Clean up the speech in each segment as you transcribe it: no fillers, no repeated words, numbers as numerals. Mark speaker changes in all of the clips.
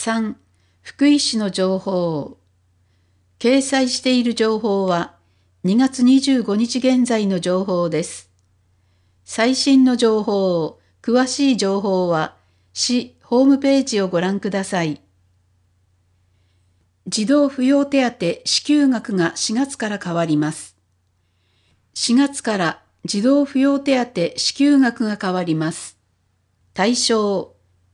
Speaker 1: 3、福井市の情報。掲載している情報は2月25日現在の情報です。最新の情報、詳しい情報は市ホームページをご覧ください。児童扶養手当支給額が4月から変わります。4月から児童扶養手当支給額が変わります。対象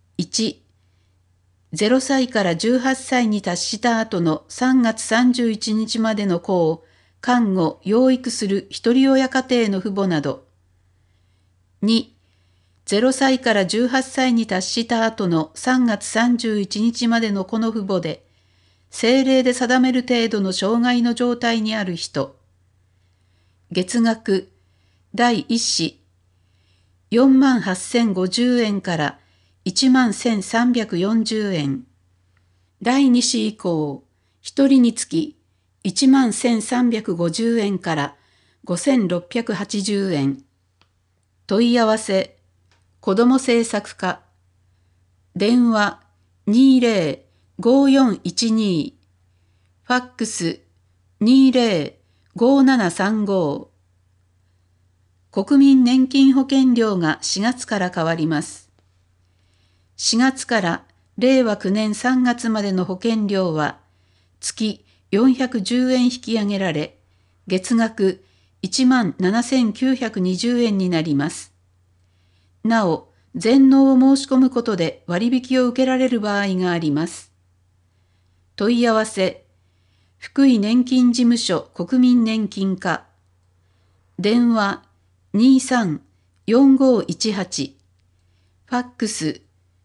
Speaker 1: 1、0歳から18歳に達した後の3月31日までの子を看護・養育するひとり親家庭の父母など。2、0歳から18歳に達した後の3月31日までの子の父母で、政令で定める程度の障害の状態にある人。月額、第1子、48,050円から11,340円。第2子以降、1人につき11,350円から5,680円。問い合わせ、子ども政策課。電話20-5412。ファックス20-5735。国民年金保険料が4月から変わります。4月から令和9年3月までの保険料は月410円引き上げられ、月額17,920円になります。なお、全納を申し込むことで割引を受けられる場合があります。問い合わせ、福井年金事務所国民年金課。電話23-4518。ファックス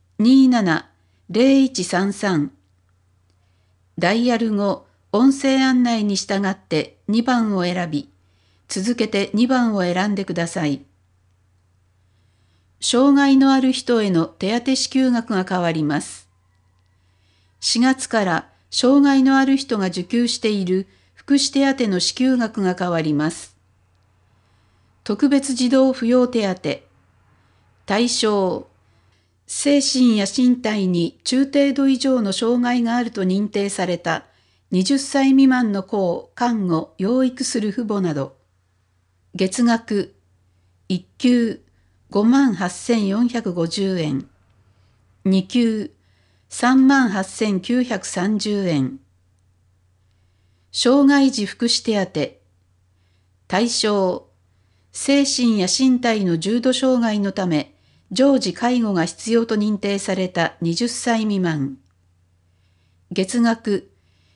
Speaker 1: 27-0133。ダイヤル後、音声案内に従って2番を選び、続けて2番を選んでください。障害のある人への手当支給額が変わります。4月から障害のある人が受給している福祉手当の支給額が変わります。特別児童扶養手当。対象、精神や身体に中程度以上の障害があると認定された20歳未満の子を看護・養育する父母など。月額、1級58,450円。2級38,930円。障害児福祉手当。対象、精神や身体の重度障害のため、常時介護が必要と認定された20歳未満。月額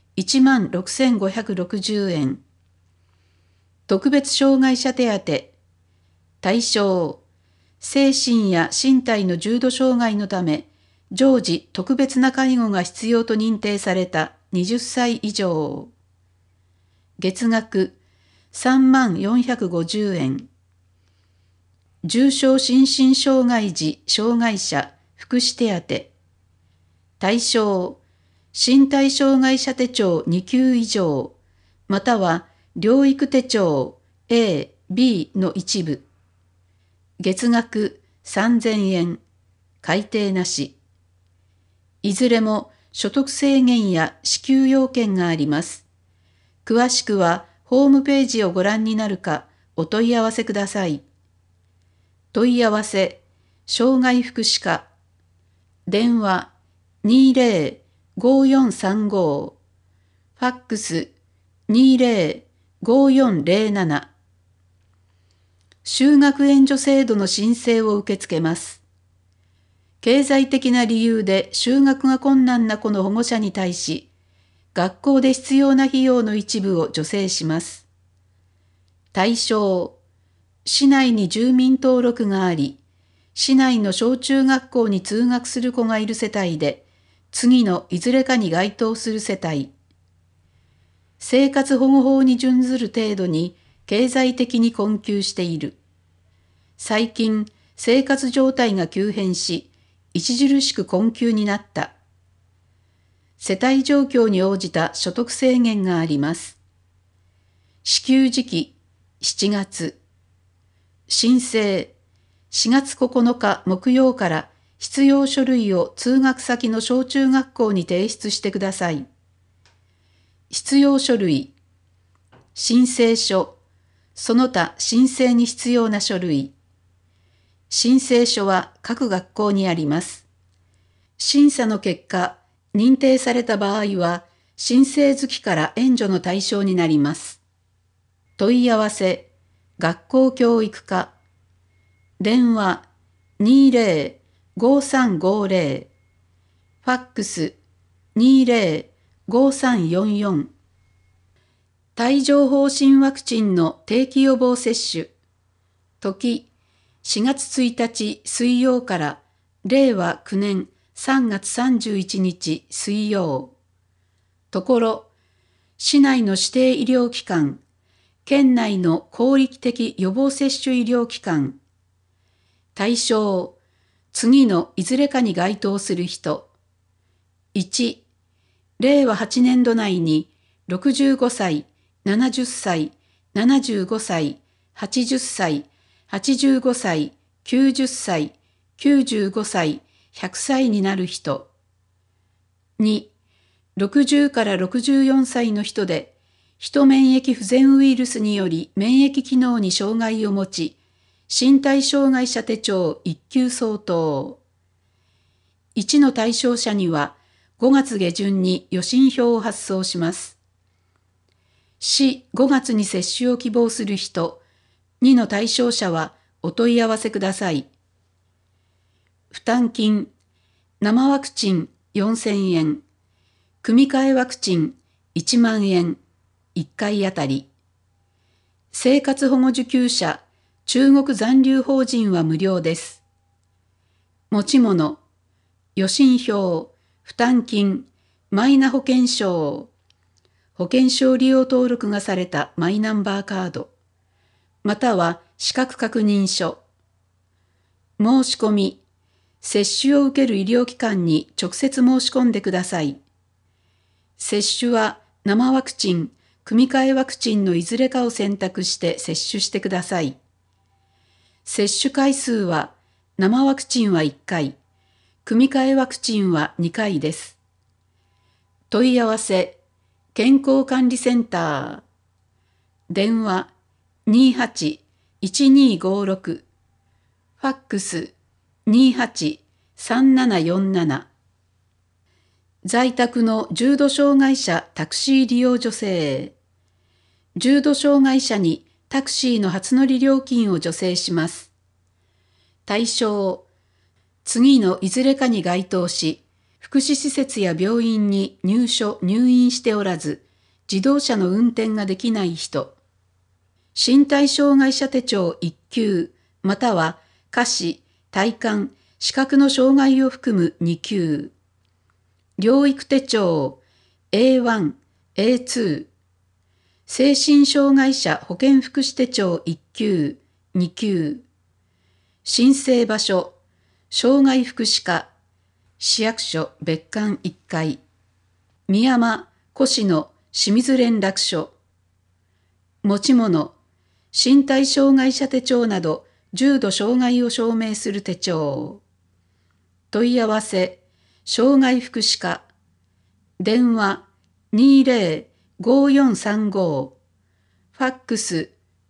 Speaker 1: 16,560円。特別障害者手当。対象、精神や身体の重度障害のため、常時特別な介護が必要と認定された20歳以上。月額34,450円。重症心身障害児障害者福祉手当。対象、身体障害者手帳2級以上、または療育手帳 A、B の一部。月額3,000円。改定なし。いずれも所得制限や支給要件があります。詳しくはホームページをご覧になるかお問い合わせください。問い合わせ、障害福祉課。電話20-5435。ファックス20-5407。就学援助制度の申請を受け付けます。経済的な理由で就学が困難な子の保護者に対し、学校で必要な費用の一部を助成します。対象、市内に住民登録があり、市内の小中学校に通学する子がいる世帯で、次のいずれかに該当する世帯。生活保護法に準ずる程度に経済的に困窮している。最近、生活状態が急変し、著しく困窮になった。世帯状況に応じた所得制限があります。支給時期、7月。申請、4月9日木曜から必要書類を通学先の小中学校に提出してください。必要書類、申請書、その他申請に必要な書類。申請書は各学校にあります。審査の結果、認定された場合は、申請月から援助の対象になります。問い合わせ、学校教育課。電話、20-5350。ファックス、20-5344。帯状疱疹ワクチンの定期予防接種。時、4月1日水曜から令和9年3月31日水曜。ところ、市内の指定医療機関、県内の公立的予防接種医療機関。対象、次のいずれかに該当する人。1、令和8年度内に65歳、70歳、75歳、80歳、85歳、90歳、95歳、100歳になる人。2、60から64歳の人で、ヒ免疫不全ウイルスにより免疫機能に障害を持ち、身体障害者手帳1級相当。1の対象者には5月下旬に予診票を発送します。5月に接種を希望する人、2の対象者はお問い合わせください。負担金、生ワクチン4000円、組み換えワクチン1万円、1回あたり。生活保護受給者、中国残留邦人は無料です。持ち物、予診票、負担金、マイナ保険証、保険証利用登録がされたマイナンバーカード、または資格確認書。申し込み、接種を受ける医療機関に直接申し込んでください。接種は生ワクチン、組み換えワクチンのいずれかを選択して接種してください。接種回数は生ワクチンは1回、組み換えワクチンは2回です。問い合わせ、健康管理センター。電話28-1256。ファックス28-3747。在宅の重度障害者タクシー利用助成。重度障害者にタクシーの初乗り料金を助成します。対象、次のいずれかに該当し、福祉施設や病院に入院しておらず、自動車の運転ができない人。身体障害者手帳1級、または下肢、体幹、視覚の障害を含む2級。療育手帳 A1、A2。精神障害者保健福祉手帳1級、2級。申請場所、障害福祉課、市役所別館1階。美山、越野、清水連絡所。持ち物、身体障害者手帳など重度障害を証明する手帳。問い合わせ、障害福祉課。電話20-5435。ファックス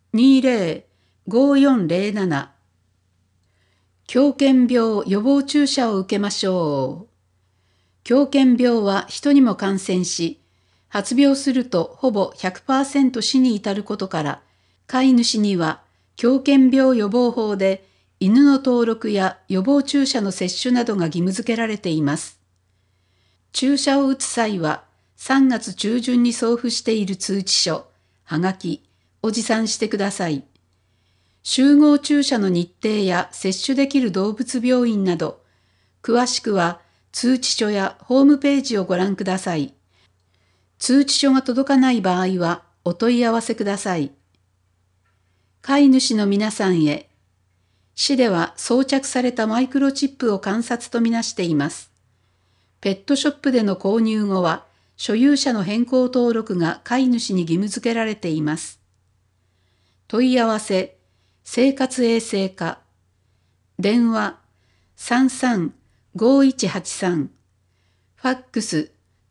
Speaker 1: 20-5407。狂犬病予防注射を受けましょう。狂犬病は人にも感染し、発病するとほぼ 100% 死に至ることから、飼い主には狂犬病予防法で犬の登録や予防注射の接種などが義務付けられています。注射を打つ際は3月中旬に送付している通知書、はがきを持参してください。集合注射の日程や接種できる動物病院など、詳しくは通知書やホームページをご覧ください。通知書が届かない場合はお問い合わせください。飼い主の皆さんへ、市では装着されたマイクロチップを観察とみなしています。ペットショップでの購入後は、所有者の変更登録が飼い主に義務付けられています。問い合わせ、生活衛生課。電話 5183、ファックス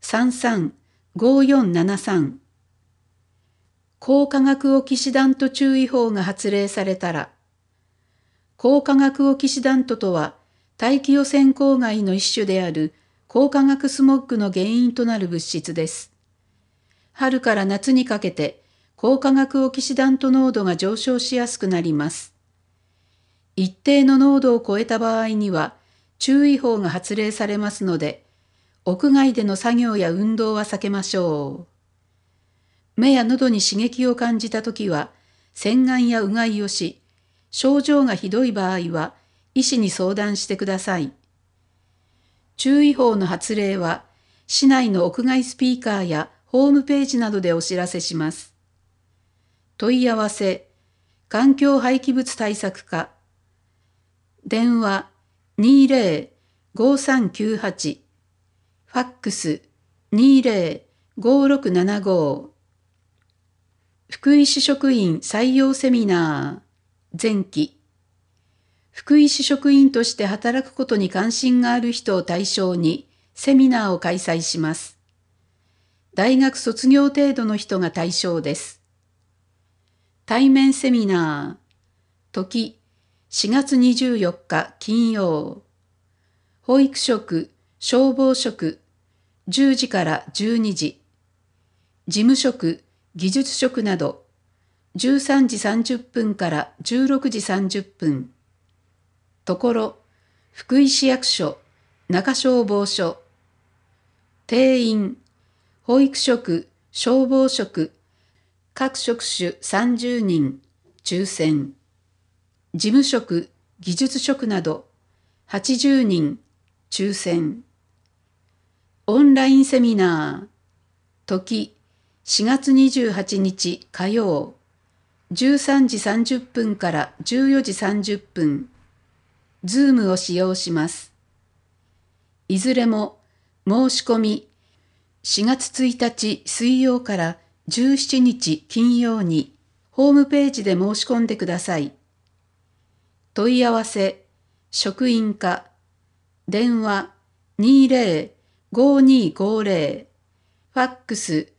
Speaker 1: 335473。高化学オキシダント注意報が発令されたら、高化学オキシダントとは大気汚染公害の一種である高化学スモッグの原因となる物質です。春から夏にかけて高化学オキシダント濃度が上昇しやすくなります。一定の濃度を超えた場合には注意報が発令されますので、屋外での作業や運動は避けましょう。目や喉に刺激を感じたときは、洗顔やうがいをし、症状がひどい場合は医師に相談してください。注意報の発令は、市内の屋外スピーカーやホームページなどでお知らせします。問い合わせ、環境廃棄物対策課。電話20-5398、ファックス20-5675。福井市職員採用セミナー前期。福井市職員として働くことに関心がある人を対象にセミナーを開催します。大学卒業程度の人が対象です。対面セミナー、時4月24日金曜。保育職、消防職、10時から12時。事務職、技術職など、13時30分から16時30分。ところ、福井市役所、中消防署。定員、保育職、消防職、各職種30人、抽選。事務職、技術職など、80人、抽選。オンラインセミナー、時、4月28日火曜、13時30分から14時30分。ズームを使用します。いずれも申し込み4月1日水曜から17日金曜にホームページで申し込んでください。問い合わせ、職員課、電話20-5250、ファックス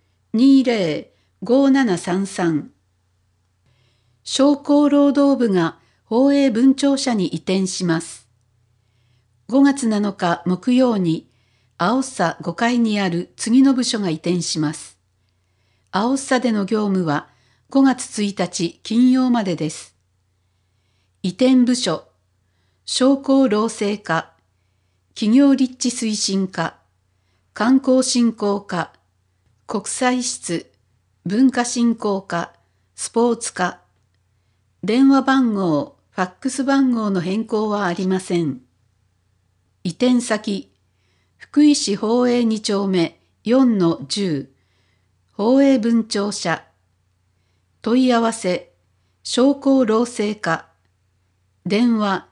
Speaker 1: 20-5733。商工労働部が宝永分庁舎に移転します。5月7日木曜に、青佐5階にある次の部署が移転します。青佐での業務は5月1日金曜までです。移転部署、商工労政課、企業立地推進課、観光振興課、国際室、文化振興課、スポーツ課。電話番号、ファックス番号の変更はありません。移転先、福井市宝永2丁目 4-10、宝永分庁舎。問い合わせ、商工労政課。電話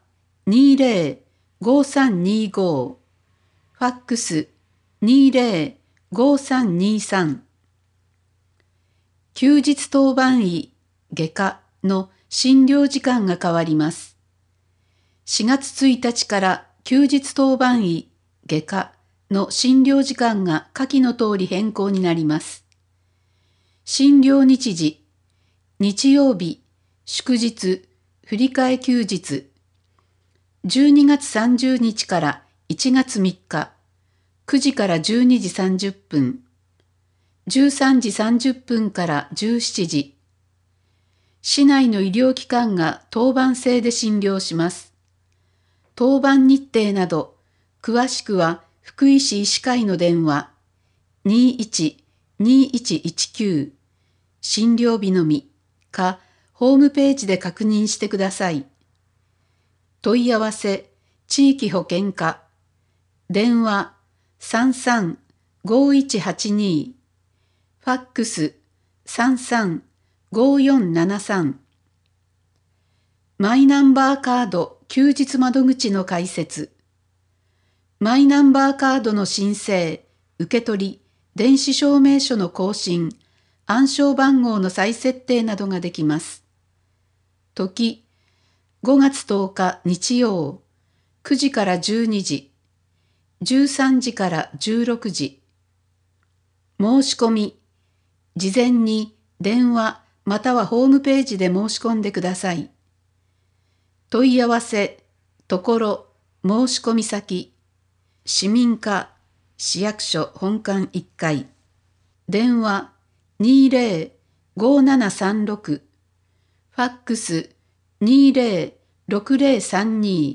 Speaker 1: 20-5325、ファックス20-5323。休日当番医、外科の診療時間が変わります。4月1日から休日当番医、外科の診療時間が下記の通り変更になります。診療日時、日曜日、祝日、振り替え休日。12月30日から1月3日、9時から12時30分、13時30分から17時。市内の医療機関が当番制で診療します。当番日程など、詳しくは福井市医師会の電話21-2119、診療日のみかホームページで確認してください。問い合わせ、地域保険課、電話33-5182、ファックス33-5473。マイナンバーカード休日窓口の開設。マイナンバーカードの申請、受け取り、電子証明書の更新、暗証番号の再設定などができます。時、5月10日日曜、9時から12時。 13時から16時。申し込み、事前に電話またはホームページで申し込んでください。問い合わせ、ところ、申し込み先、市民課、市役所本館1階、電話20-5736、ファックス20-6032、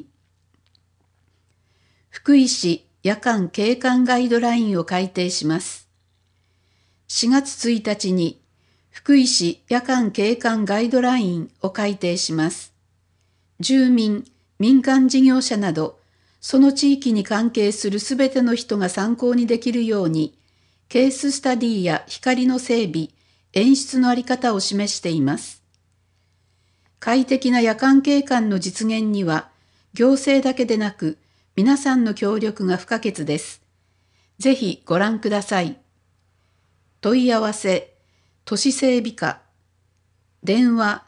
Speaker 1: 福井市夜間景観ガイドラインを改定します。4月1日に福井市夜間景観ガイドラインを改定します。住民、民間事業者など、その地域に関係するすべての人が参考にできるように、ケーススタディや光の整備、演出のあり方を示しています。快適な夜間景観の実現には、行政だけでなく、皆さんの協力が不可欠です。ぜひご覧ください。問い合わせ、都市整備課、電話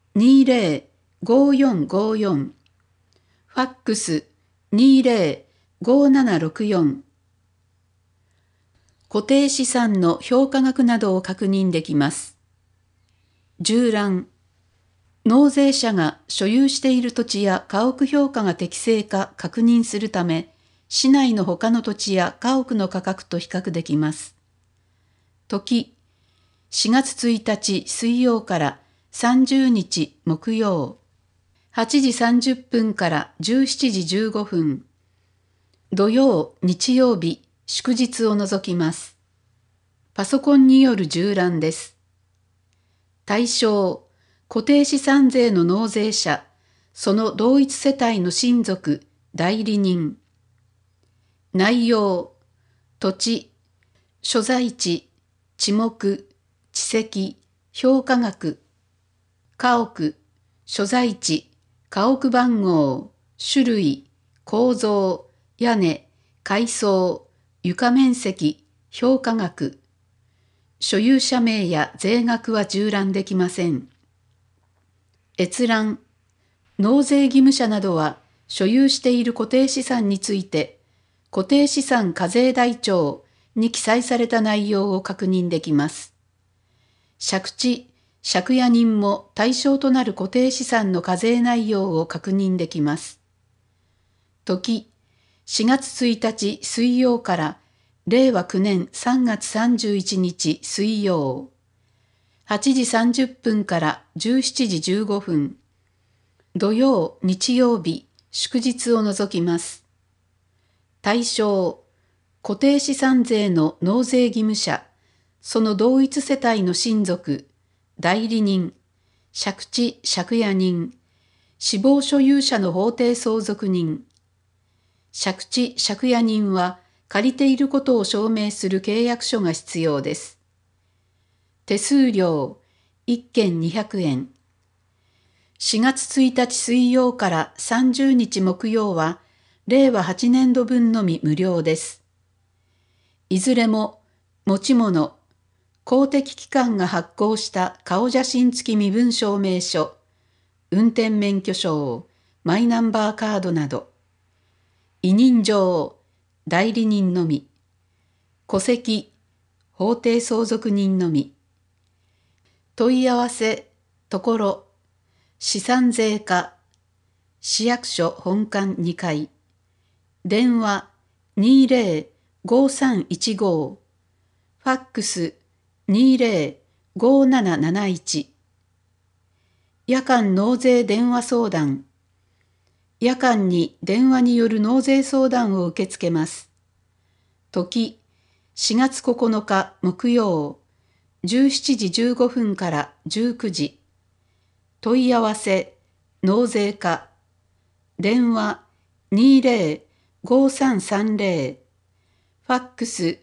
Speaker 1: 20-5454、ファックス20-5764、固定資産の評価額などを確認できます。従覧、納税者が所有している土地や家屋評価が適正か確認するため、市内の他の土地や家屋の価格と比較できます。時、4月1日水曜から30日木曜、8時30分から17時15分、土曜、日曜日、祝日を除きます。パソコンによる従覧です。対象、固定資産税の納税者、その同一世帯の親族、代理人。内容、土地、所在地、地目、地籍、評価額、家屋、所在地、家屋番号、種類、構造、屋根、階層、床面積、評価額。所有者名や税額は従覧できません。閲覧、納税義務者などは所有している固定資産について、固定資産課税台帳に記載された内容を確認できます。借地、借家人も対象となる固定資産の課税内容を確認できます。時、4月1日水曜から令和9年3月31日水曜、8時30分から17時15分、土曜、日曜日、祝日を除きます。対象、固定資産税の納税義務者、その同一世帯の親族、代理人、借地借家人、死亡所有者の法定相続人。借地借家人は借りていることを証明する契約書が必要です。手数料1件200円。4月1日水曜から30日木曜は令和8年度分のみ無料です。いずれも持ち物、公的機関が発行した顔写真付き身分証明書、運転免許証、マイナンバーカードなど、委任状、代理人のみ、戸籍、法定相続人のみ、問い合わせ、ところ、資産税課、市役所本館2階、電話20-5315、ファックス20-5771、夜間納税電話相談、夜間に電話による納税相談を受け付けます。時、4月9日木曜、17時15分から19時。問い合わせ、納税課、電話20-5330、ファックス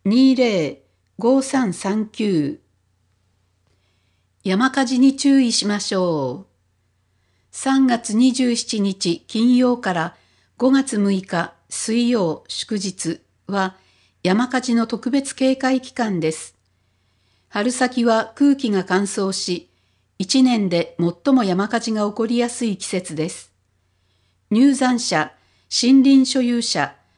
Speaker 1: 20-5339。山火事に注意しましょう。3月27日金曜から5月6日水曜祝日は山火事の特別警戒期間です。春先は空気が乾燥し、1年で最も山火事が起こりやすい季節です。入山者、森林所有者、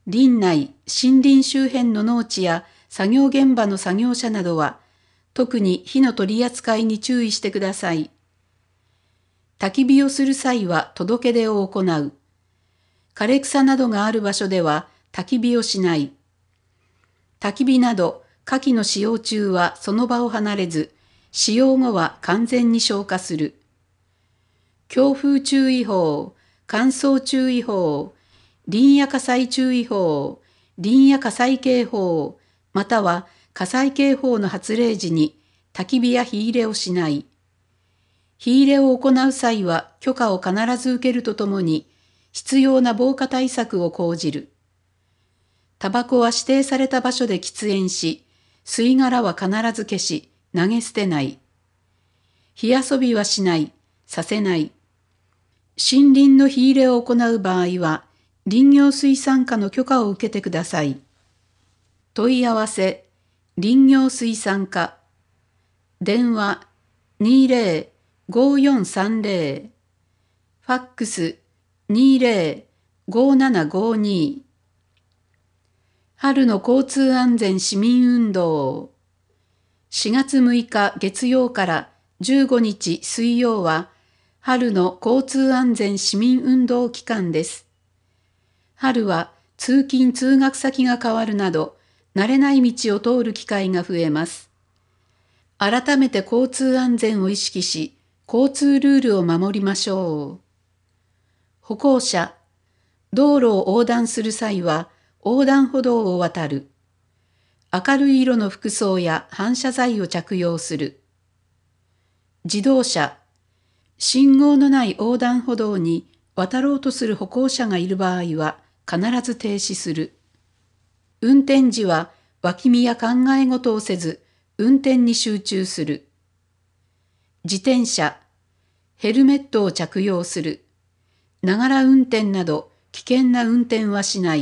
Speaker 1: 林内、森林周辺の農地や作業現場の作業者などは、特に火の取り扱いに注意してください。焚き火をする際は届け出を行う。枯れ草などがある場所では焚き火をしない。焚き火など火器の使用中はその場を離れず、使用後は完全に消火する。強風注意報、乾燥注意報、林野火災注意報、林野火災警報、または火災警報の発令時に焚き火や火入れをしない。火入れを行う際は許可を必ず受けるとともに、必要な防火対策を講じる。タバコは指定された場所で喫煙し、吸い殻は必ず消し、投げ捨てない。火遊びはしない、させない。森林の火入れを行う場合は、林業水産課の許可を受けてください。問い合わせ、林業水産課。電話、20-5430。ファックス、20-5752。春の交通安全市民運動。4月6日月曜から15日水曜は、春の交通安全市民運動期間です。春は通勤通学先が変わるなど、慣れない道を通る機会が増えます。改めて交通安全を意識し、交通ルールを守りましょう。歩行者、道路を横断する際は横断歩道を渡る。明るい色の服装や反射材を着用する。自動車、信号のない横断歩道に渡ろうとする歩行者がいる場合は必ず停止する。運転時は脇見や考え事をせず運転に集中する。自転車、ヘルメットを着用する。ながら運転など危険な運転はしない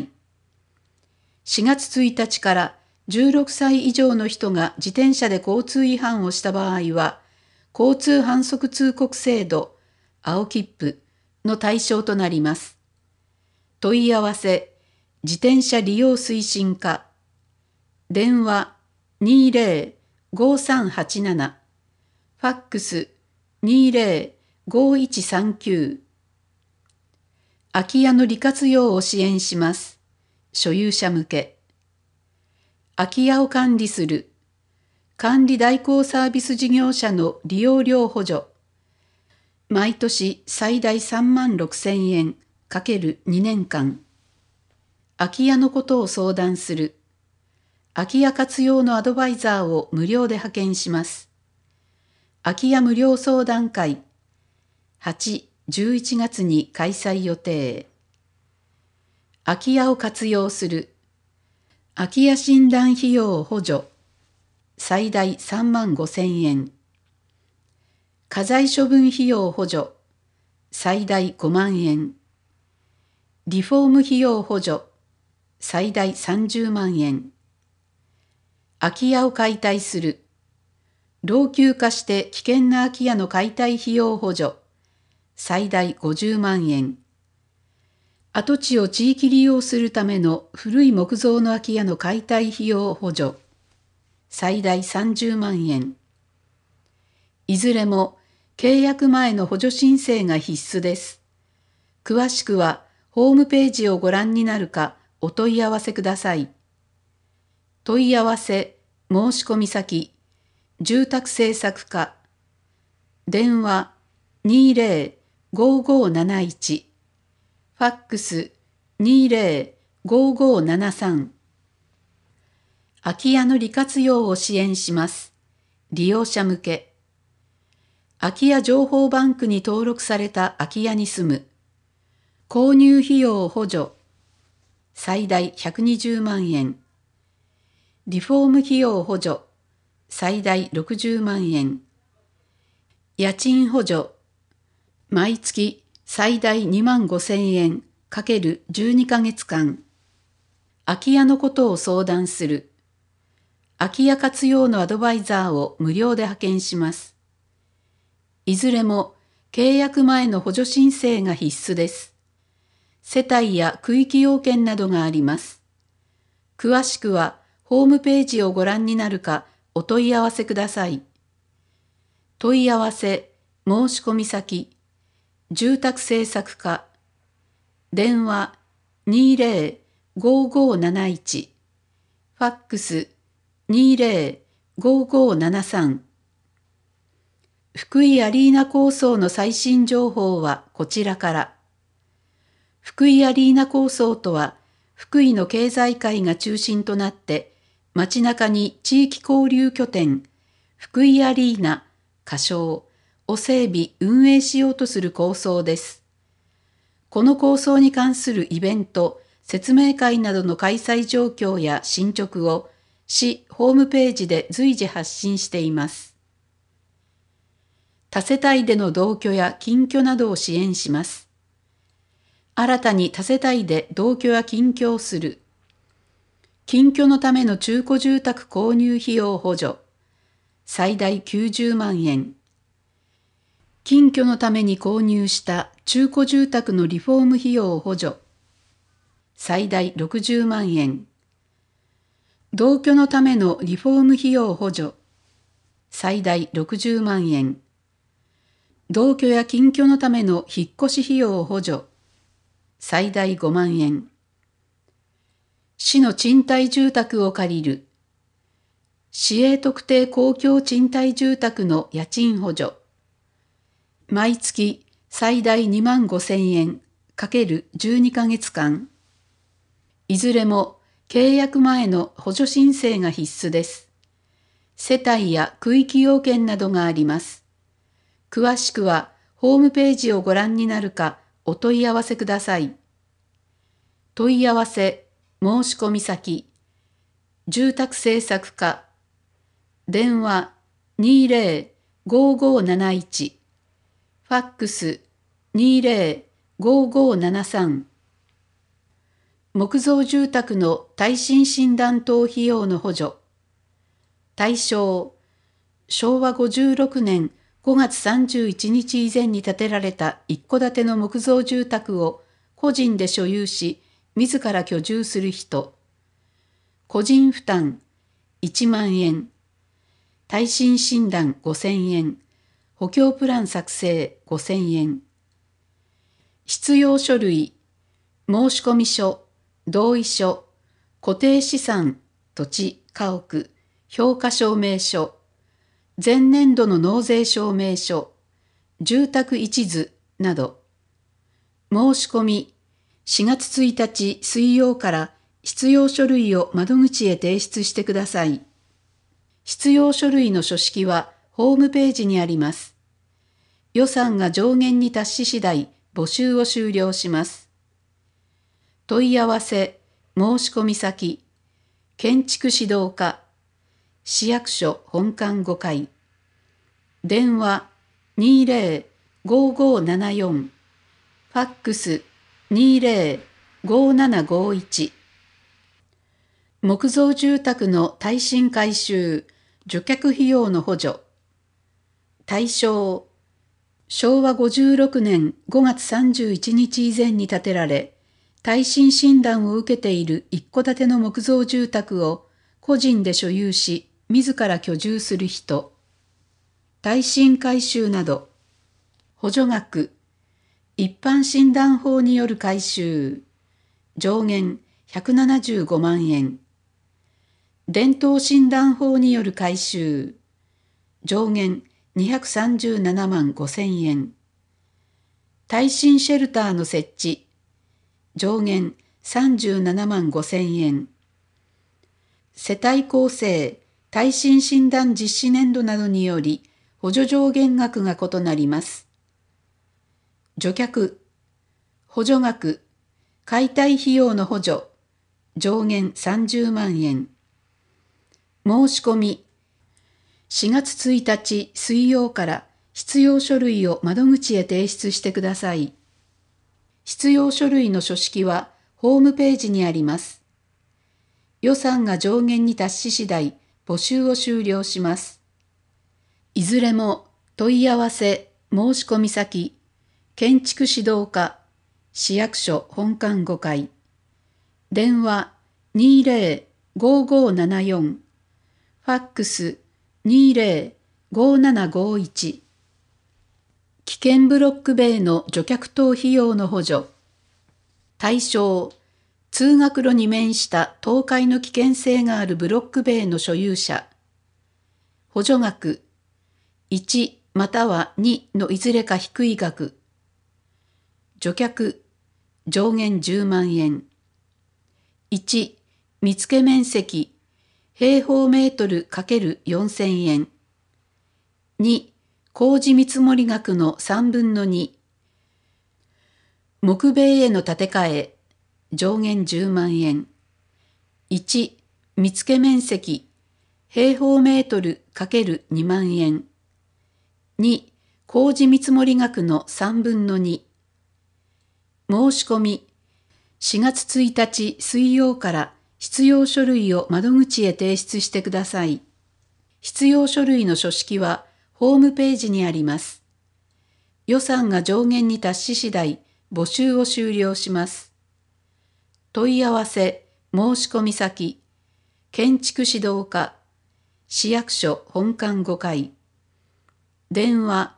Speaker 1: 。4月1日から16歳以上の人が自転車で交通違反をした場合は、交通反則通告制度、青切符の対象となります。問い合わせ、自転車利用推進課。電話、20-5387。ファックス、20-5139。空き家の利活用を支援します。所有者向け。空き家を管理する。管理代行サービス事業者の利用料補助。毎年最大36,000円×2年間。空き家のことを相談する。空き家活用のアドバイザーを無料で派遣します。空き家無料相談会。8、11月に開催予定。空き家を活用する。空き家診断費用補助。最大35,000円。家財処分費用補助。最大5万円。リフォーム費用補助。最大30万円。空き家を解体する。老朽化して危険な空き家の解体費用補助。最大50万円。跡地を地域利用するための古い木造の空き家の解体費用補助。最大30万円。いずれも契約前の補助申請が必須です。詳しくはホームページをご覧になるかお問い合わせください。問い合わせ、申し込み先、住宅政策課。電話20-5571。ファックス20-5573。空き家の利活用を支援します。利用者向け。空き家情報バンクに登録された空き家に住む。購入費用補助。最大120万円。リフォーム費用補助。最大60万円。家賃補助。毎月最大25,000円×12ヶ月間。空き家のことを相談する。空き家活用のアドバイザーを無料で派遣します。いずれも契約前の補助申請が必須です。世帯や区域要件などがあります。 詳しくはホームページをご覧になるかお問い合わせください。問い合わせ、申し込み先、住宅政策課、電話20-5571、ファックス20-5573。福井アリーナ構想の最新情報はこちらから。福井アリーナ構想とは、福井の経済界が中心となって、街中に地域交流拠点、福井アリーナ、仮称を整備・運営しようとする構想です。この構想に関するイベント、説明会などの開催状況や進捗を市ホームページで随時発信しています。多世帯での同居や近居などを支援します。新たに多世帯で同居や近居をする。近居のための中古住宅購入費用補助。最大90万円。近居のために購入した中古住宅のリフォーム費用補助。最大60万円。同居のためのリフォーム費用補助。最大60万円。同居や近居のための引っ越し費用補助。最大5万円。市の賃貸住宅を借りる。市営特定公共賃貸住宅の家賃補助。毎月最大2万5千円×12ヶ月間。いずれも契約前の補助申請が必須です。世帯や区域要件などがあります。詳しくはホームページをご覧になるかお問い合わせください。問い合わせ、申し込み先、住宅政策課、電話20-5571、ファックス20-5573。木造住宅の耐震診断等費用の補助。対象、昭和56年5月31日以前に建てられた一戸建ての木造住宅を個人で所有し、自ら居住する人。個人負担1万円。耐震診断5000円。補強プラン作成5000円。必要書類、申込書、同意書、固定資産、土地、家屋、評価証明書、前年度の納税証明書、住宅一図など。申し込み、4月1日水曜から必要書類を窓口へ提出してください。必要書類の書式はホームページにあります。予算が上限に達し次第、募集を終了します。問い合わせ、申し込み先、建築指導課、市役所本館5階、電話20-5574、ファックス20-5751。木造住宅の耐震改修、除却費用の補助。対象、昭和56年5月31日以前に建てられ、耐震診断を受けている一戸建ての木造住宅を個人で所有し、自ら居住する人。耐震改修など。補助額。一般診断法による改修。上限175万円。伝統診断法による改修。上限237万5千円。耐震シェルターの設置。上限37万5千円。世帯構成、耐震診断実施年度などにより補助上限額が異なります。除却、補助額、解体費用の補助、上限30万円。申し込み、4月1日水曜から必要書類を窓口へ提出してください。必要書類の書式はホームページにあります。予算が上限に達し次第、募集を終了します。いずれも問い合わせ、申し込み先、建築指導課、市役所本館5階、電話 5574、ファックス 20-5751。危険ブロック塀の除却等費用の補助。対象、通学路に面した倒壊の危険性があるブロック塀の所有者。補助額、1または2のいずれか低い額。除却、上限10万円。1、見附面積、平方メートル ×4000 円。2、工事見積額の3分の2。木塀への建て替え、上限10万円。1、見附面積、平方メートル ×2万円。2、工事見積額の3分の2。申し込み、4月1日水曜から必要書類を窓口へ提出してください。必要書類の書式はホームページにあります。予算が上限に達し次第、募集を終了します。問い合わせ、申し込み先、建築指導課、市役所本館5階。電話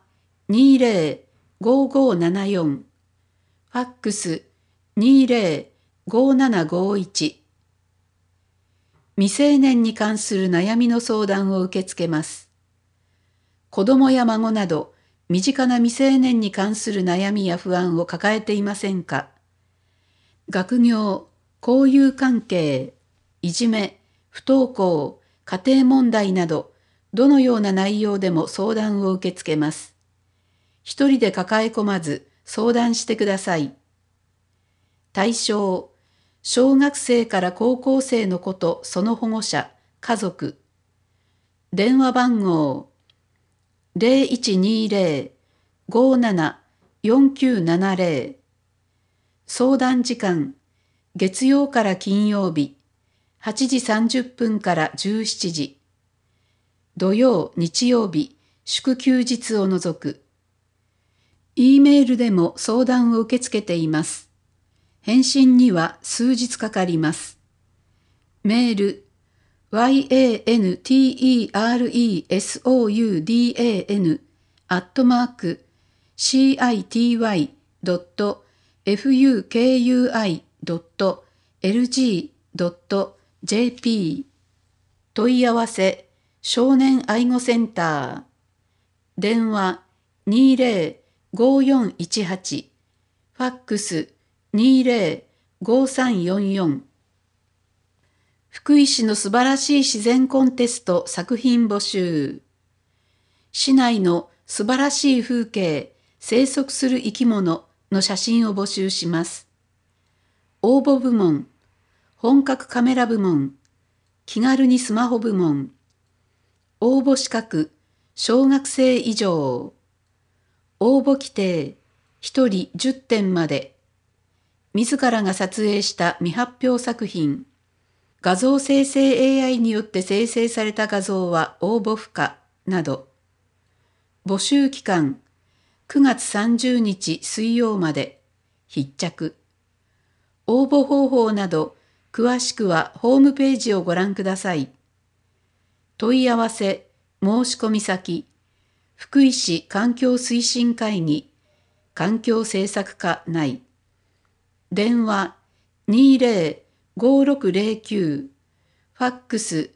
Speaker 1: 20-5574、ファックス20-5751。未成年に関する悩みの相談を受け付けます。子供や孫など、身近な未成年に関する悩みや不安を抱えていませんか？学業、交友関係、いじめ、不登校、家庭問題など、どのような内容でも相談を受け付けます。一人で抱え込まず相談してください。対象、小学生から高校生の子とその保護者、家族。電話番号0120-57-4970。相談時間、月曜から金曜日、8時30分から17時。土曜、日曜日、祝休日を除く。E メールでも相談を受け付けています。返信には数日かかります。メール、yantersoudan@city.fukui.lg.jp。 問い合わせ、少年愛護センター。電話20-5418、ファックス20-5344。福井市の素晴らしい自然コンテスト作品募集。市内の素晴らしい風景、生息する生き物の写真を募集します。応募部門、本格カメラ部門、気軽にスマホ部門。応募資格、小学生以上。応募規定、1人10点まで。自らが撮影した未発表作品。画像生成 AI によって生成された画像は応募不可など。募集期間、9月30日水曜まで。必着。応募方法など、詳しくはホームページをご覧ください。問い合わせ、申し込み先、福井市環境推進会議、環境政策課内。電話20-5609、ファックス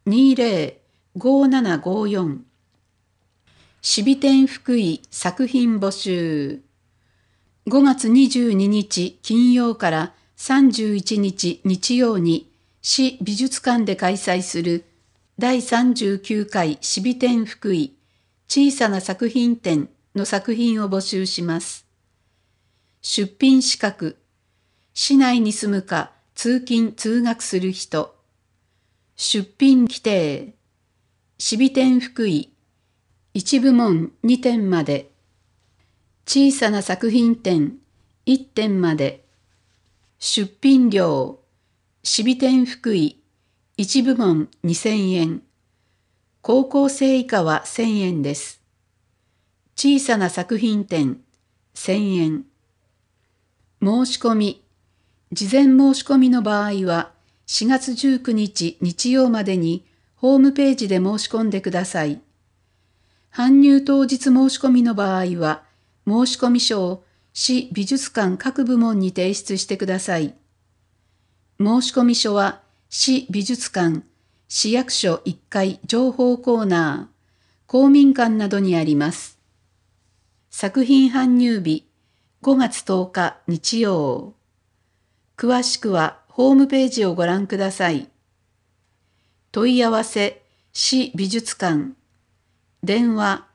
Speaker 1: 20-5754。しびてん福井作品募集。5月22日金曜から31日日曜に市美術館で開催する第39回しびてん福井小さな作品展の作品を募集します。出品資格、市内に住むか通勤通学する人。出品規定、しびてん福井1部門2点まで。小さな作品展1点まで。出品料、しびてん福井1部門2000円。高校生以下は1000円です。小さな作品展1000円。申し込み。事前申し込みの場合は、 4月19日日曜までにホームページで申し込んでください。搬入当日申し込みの場合は、申込書を市美術館各部門に提出してください。申込書は市美術館、市役所1階情報コーナー、公民館などにあります。作品搬入日、5月10日日曜。詳しくはホームページをご覧ください。問い合わせ、市美術館。電話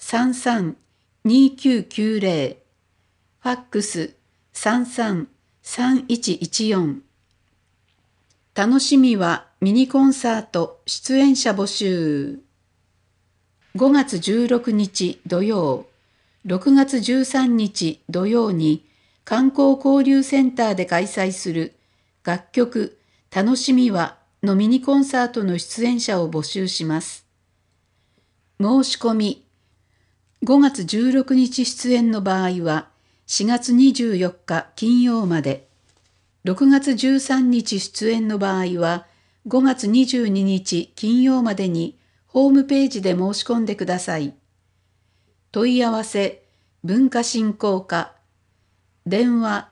Speaker 1: 33-2990。ファックス33-3114。楽しみはミニコンサート出演者募集。5月16日土曜、6月13日土曜に観光交流センターで開催する楽曲楽しみはのミニコンサートの出演者を募集します。申し込み、5月16日出演の場合は4月24日金曜まで、6月13日出演の場合は5月22日金曜までにホームページで申し込んでください。問い合わせ、文化振興課。電話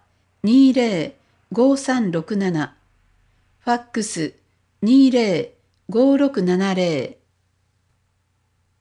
Speaker 1: 20-5367。ファックス20-5670。